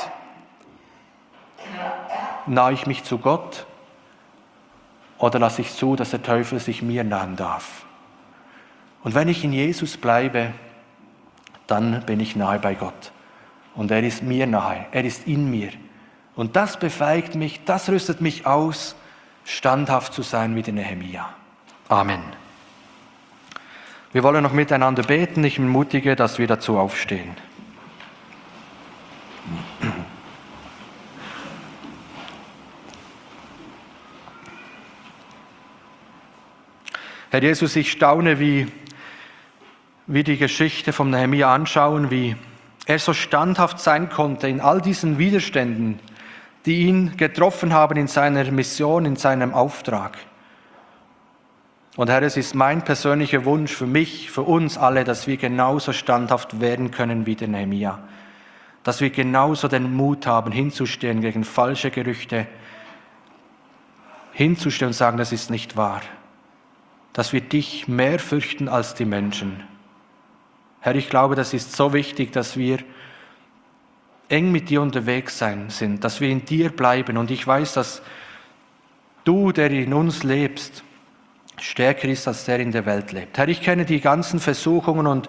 nahe ich mich zu Gott oder lasse ich zu, dass der Teufel sich mir nahen darf? Und wenn ich in Jesus bleibe, dann bin ich nahe bei Gott. Und er ist mir nahe, er ist in mir. Und das befähigt mich, das rüstet mich aus, standhaft zu sein wie der Nehemia. Amen. Wir wollen noch miteinander beten. Ich ermutige, dass wir dazu aufstehen. Herr Jesus, ich staune, wie wir die Geschichte vom Nehemia anschauen, wie er so standhaft sein konnte in all diesen Widerständen, die ihn getroffen haben in seiner Mission, in seinem Auftrag. Und Herr, es ist mein persönlicher Wunsch für mich, für uns alle, dass wir genauso standhaft werden können wie der Nehemia. Dass wir genauso den Mut haben, hinzustehen gegen falsche Gerüchte, hinzustehen und sagen, das ist nicht wahr. Dass wir dich mehr fürchten als die Menschen. Herr, ich glaube, das ist so wichtig, dass wir eng mit dir unterwegs sein sind, dass wir in dir bleiben. Und ich weiß, dass du, der in uns lebst, stärker ist, als der in der Welt lebt. Herr, ich kenne die ganzen Versuchungen und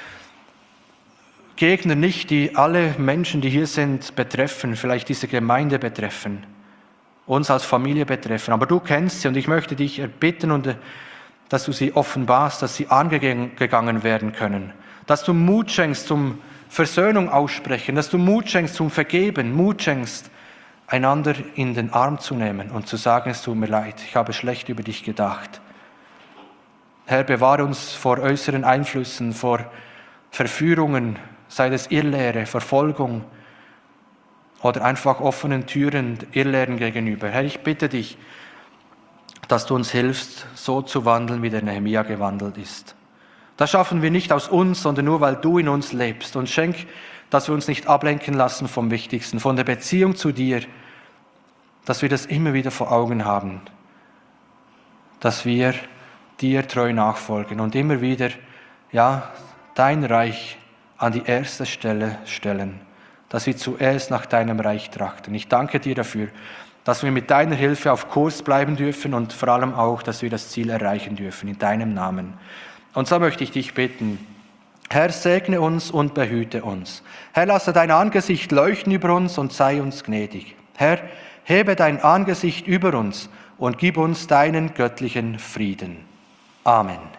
Gegner nicht, die alle Menschen, die hier sind, betreffen, vielleicht diese Gemeinde betreffen, uns als Familie betreffen. Aber du kennst sie und ich möchte dich erbitten, und, dass du sie offenbarst, dass sie angegangen werden können, dass du Mut schenkst zum Versöhnung aussprechen, dass du Mut schenkst zum Vergeben, Mut schenkst, einander in den Arm zu nehmen und zu sagen, es tut mir leid, ich habe schlecht über dich gedacht. Herr, bewahre uns vor äußeren Einflüssen, vor Verführungen, sei es Irrlehre, Verfolgung oder einfach offenen Türen, Irrlehren gegenüber. Herr, ich bitte dich, dass du uns hilfst, so zu wandeln, wie der Nehemia gewandelt ist. Das schaffen wir nicht aus uns, sondern nur, weil du in uns lebst. Und schenk, dass wir uns nicht ablenken lassen vom Wichtigsten, von der Beziehung zu dir, dass wir das immer wieder vor Augen haben, dass wir dir treu nachfolgen und immer wieder, ja, dein Reich an die erste Stelle stellen, dass wir zuerst nach deinem Reich trachten. Ich danke dir dafür, dass wir mit deiner Hilfe auf Kurs bleiben dürfen und vor allem auch, dass wir das Ziel erreichen dürfen, in deinem Namen. Und so möchte ich dich bitten, Herr, segne uns und behüte uns. Herr, lasse dein Angesicht leuchten über uns und sei uns gnädig. Herr, hebe dein Angesicht über uns und gib uns deinen göttlichen Frieden. Amen.